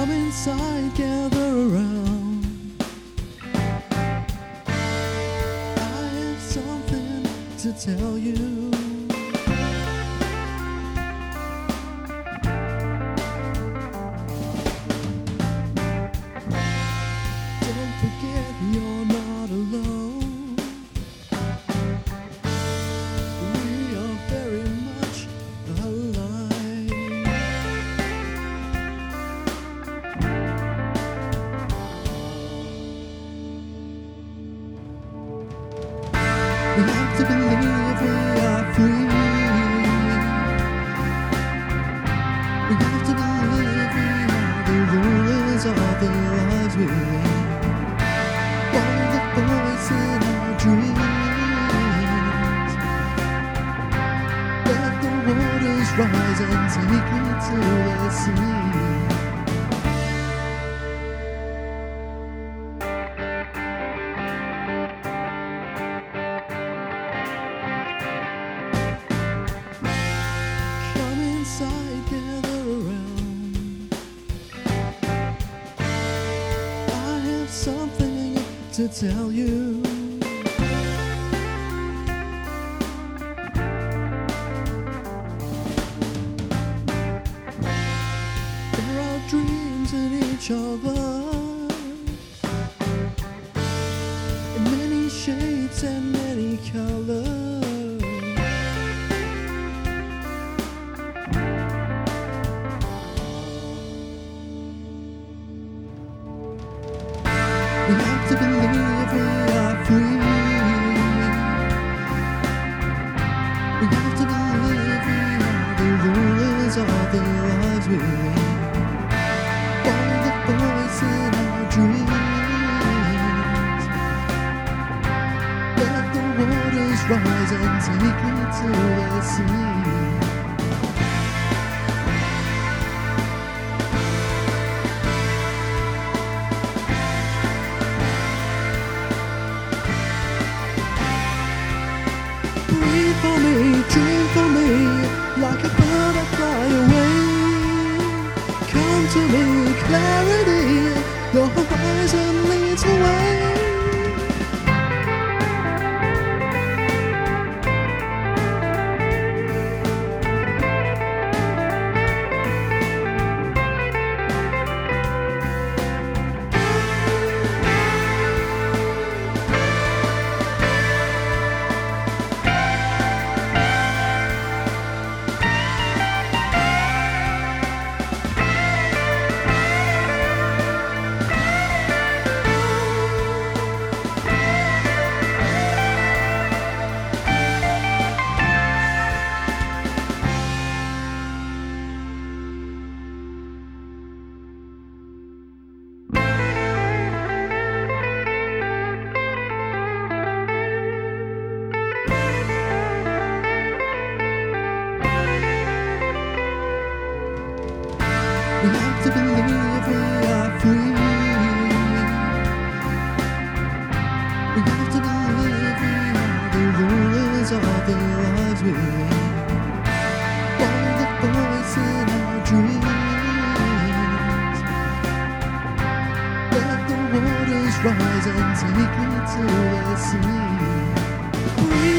Come inside, gather around. I have something to tell you. Don't forget you're not alone. We are very much alive. We have to believe we are free. We have to believe we are the rulers of the lives we lead. Follow the voice in our dreams. Let the waters rise and take me to the sea. Inside, gather around. I have something to tell you. There are dreams in each of us, in many shades and many colors. We have to believe we are free. We have to believe we are the rulers of the lives we lead. Follow the voice in our dreams. Let the waters rise and take me to the sea. Breathe for me, dream for me, like a bird I fly away. Come to me, clarity, your horizon leads the way. We have to believe we are free. We have to believe we are the rulers of the lives we lead. Follow the voice in our dreams. Let the waters rise and take me to the sea.